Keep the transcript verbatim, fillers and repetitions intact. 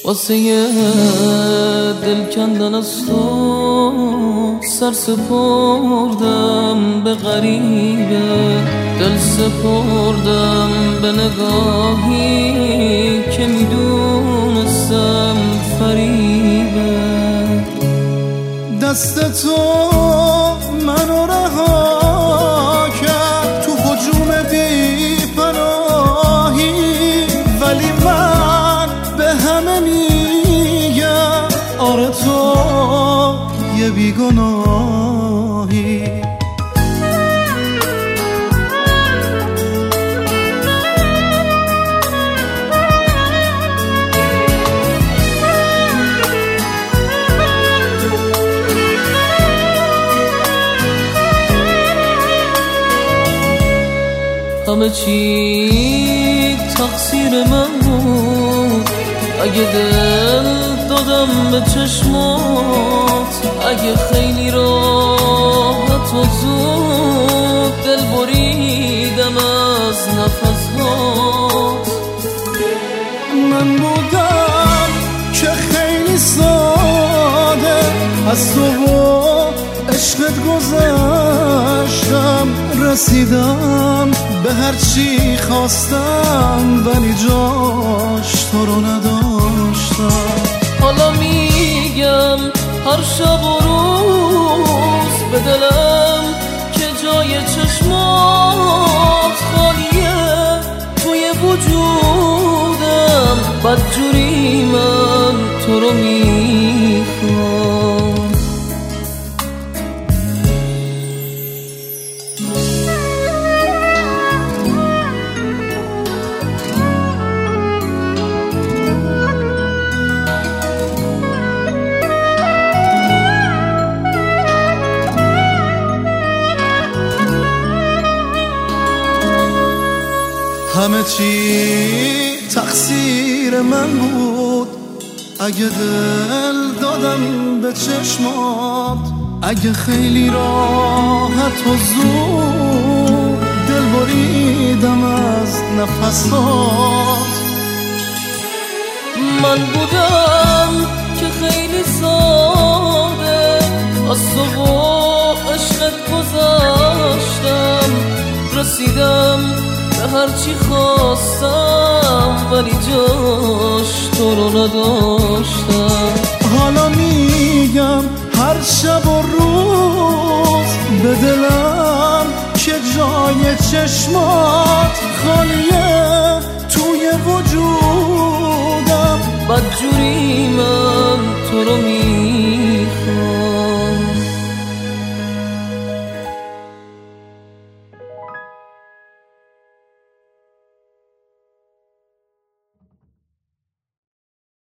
واسه یه دل کندن از تو سر سپردم به غریبه، دل سپردم به نگاهی که میدونستم فریبه. دست تو منو رها کرد تو هجوم بی پناهی، ولی من به همه میگم آره تو یه بیگناهی. همه چی تقصیر من بود، اگه دل دادم به چشمات، اگه خیلی راحت و زود دل بریدم از نفسات. من بودم که خیلی ساده از تو و عشقت گذشتم، رسیدم به هر چی خواستم، ولی جاش تو رو نداشتم. حالا میگم هر شب و روز به دلم که جای چشمات خالیه، توی وجودم بدجوری من تو رو میخوام. همه چی تقصیر من بود، اگه دل دادم به چشمات، اگه خیلی راحت و زود دل بریدم از نفسات. من بودم که خیلی ساده از تو و عشقت گذشتم، رسیدم به هر چی خواستم، ولی جاش تو رو نداشتم. حالا میگم هر شب و روز به دلم که جای چشمات خالیه، توی وجودم بدجوری من تو رو می